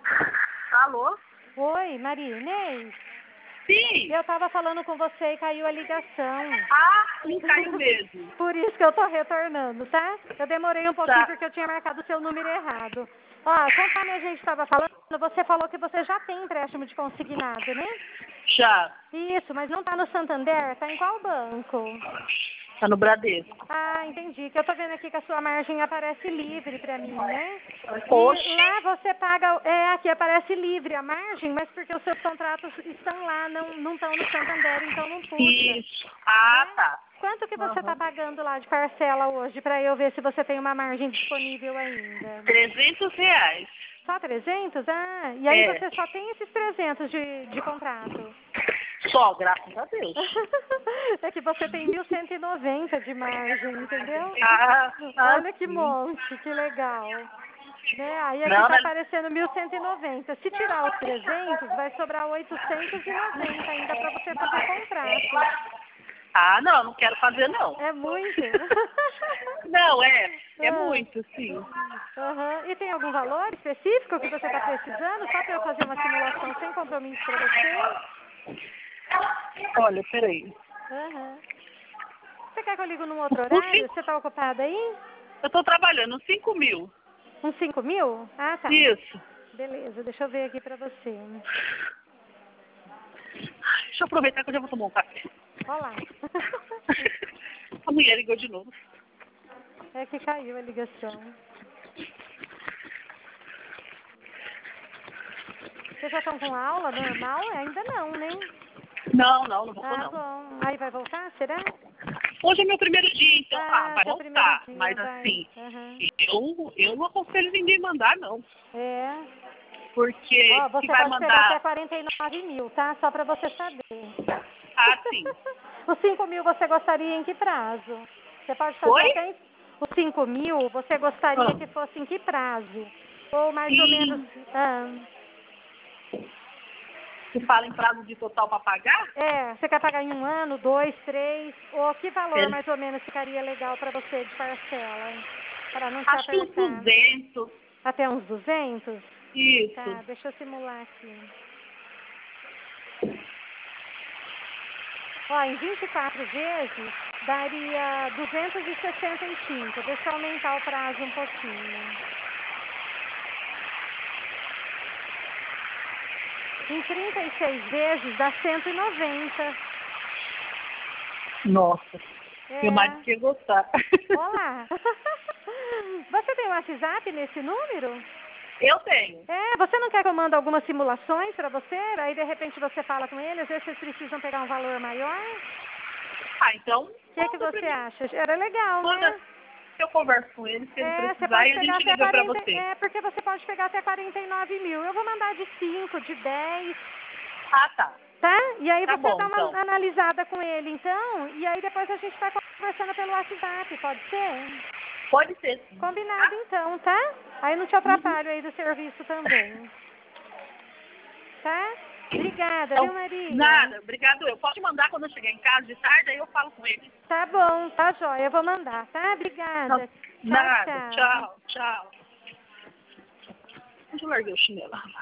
Alô? Oi, Maria Inês? Sim. Eu tava falando com você e caiu a ligação. Ah, sim, caiu mesmo. Por isso que eu tô retornando, tá? Eu demorei um pouquinho Tá. porque eu tinha marcado o seu número errado. Ó, conforme a gente estava falando, você falou que você já tem empréstimo de consignado, né? Já. Isso, mas não tá no Santander? Tá em qual banco? Tá no Bradesco. Ah, entendi. Que eu tô vendo aqui que a sua margem aparece livre pra mim, né? E Oxe. lá você paga, aqui aparece livre a margem, mas porque os seus contratos estão lá, não estão no Santander, então não puxa. Isso. Ah, Né? tá. Quanto que você está Aham. pagando lá de parcela hoje para eu ver se você tem uma margem disponível ainda? R$ 300. Só 300? Ah, e aí É. você só tem esses 300 de contrato. Só, graças a Deus. É que você tem 1.190 de margem, entendeu? Ah, Olha que sim. monte, que legal. Né? Aí aqui Não, está né? aparecendo 1.190. Se tirar os 300, vai sobrar 890 ainda para você fazer contrato. Ah, não quero fazer, não. É muito? Não, é Ah, muito, sim. aham. E tem algum valor específico que você está precisando? Só para eu fazer uma simulação sem compromisso para você? Olha, peraí. Aham. Você quer que eu ligo num outro Uns horário? 5, Você está ocupada aí? eu tô trabalhando, uns 5.000. Uns 5.000? Ah, tá. Isso. Beleza, deixa eu ver aqui pra você. Deixa eu aproveitar que eu já vou tomar um café. Olha lá. A mulher ligou de novo. É que caiu a ligação. Vocês já estão com aula normal? Ainda não, né? Não voltou Ah, não. bom. Aí vai voltar, será? Hoje é meu primeiro dia, então, Ah, vai seu primeiro voltar. dia, Mas vai. assim, Aham. eu não aconselho ninguém mandar, não. É. Porque Ó, se você vai pode pegar até mandar, 49.000, tá? Só pra você saber. assim, Os 5.000 você gostaria em que prazo? Você pode fazer foi? até os 5.000, você gostaria Ah, que fosse em que prazo? Ou mais ou menos. e Ah, se fala em prazo de total para pagar, você quer pagar em 1 ano, 2, 3? Ou que valor ele- mais ou menos ficaria legal para você de parcela? Para não te acho que uns apertar. 200. Até uns 200? Isso. Tá, deixa eu simular aqui. Ó, em 24 vezes, daria 265. Deixa eu aumentar o prazo um pouquinho. Em 36 vezes, dá 190. Nossa, meu É. marido ia gostar. Olá. Você tem um WhatsApp nesse número? Eu tenho. Você não quer que eu mande algumas simulações para você? Aí, de repente, você fala com ele. Às vezes, vocês precisam pegar um valor maior. Ah, então O que manda pra você mim. acha? Era legal, né? Manda. Eu converso com ele, se ele Você precisar, pode e a pegar gente até liga pra 40. você. Porque você pode pegar até 49.000. Eu vou mandar de 5, de 10, Ah, tá. tá? E aí Tá você bom, dá então. uma analisada com ele, então. E aí depois a gente vai conversando pelo WhatsApp, pode ser? Pode ser, sim. Combinado, Tá? então, tá? Aí não te Uhum. atrapalho aí do serviço também. Tá? Obrigada, viu, Então, Maria? nada. Obrigado. Eu posso mandar quando eu chegar em casa de tarde, aí eu falo com ele. Tá bom, tá jóia. Eu vou mandar, tá? Não, Obrigada. Tchau, nada. tchau. Tchau, tchau. Onde eu larguei o chinelo?